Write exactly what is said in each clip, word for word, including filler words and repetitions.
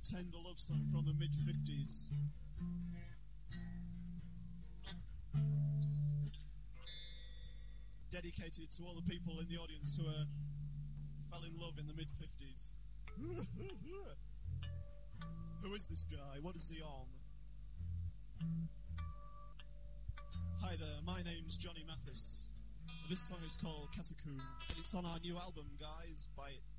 tender love song from the mid-fifties. Dedicated to all the people in the audience who uh, fell in love in the mid-fifties. Who is this guy? What is he on? Hi there, my name's Johnny Mathis. This song is called Kasaku, and it's on our new album, guys. Buy it.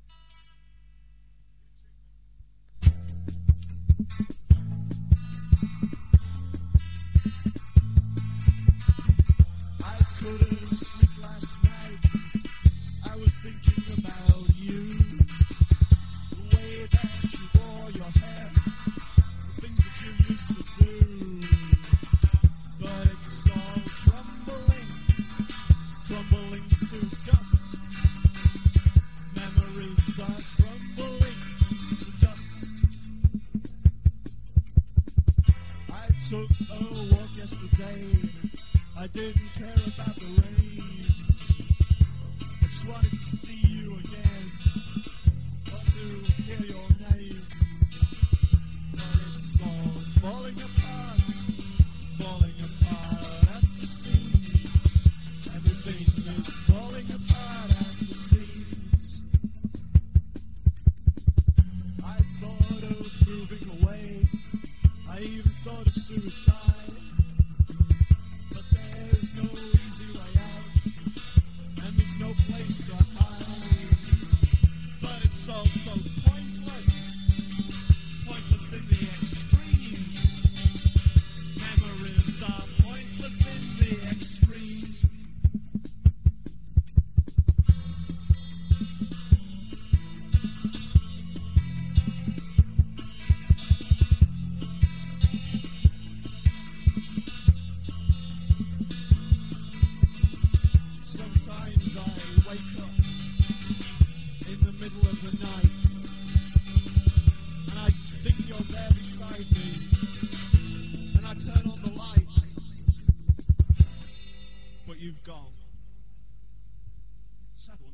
I couldn't sleep last night. I was thinking about you. The way that you wore your hair, the things that you used to do. But it's all crumbling, crumbling to dust. Memories are crumbling to dust. I took a walk yesterday. I didn't care about the rain. I just wanted to see you again, or to hear your name. But it's all falling apart, falling apart at the seams. Everything is falling apart at the seams. I thought of moving away. I even thought of suicide. But there's no easy way out, and there's no place to hide. But it's all so pointless, pointless in the extreme. Memories are pointless in the extreme. Sometimes I wake up in the middle of the night, and I think you're there beside me, and I turn on the lights, but you've gone. Sad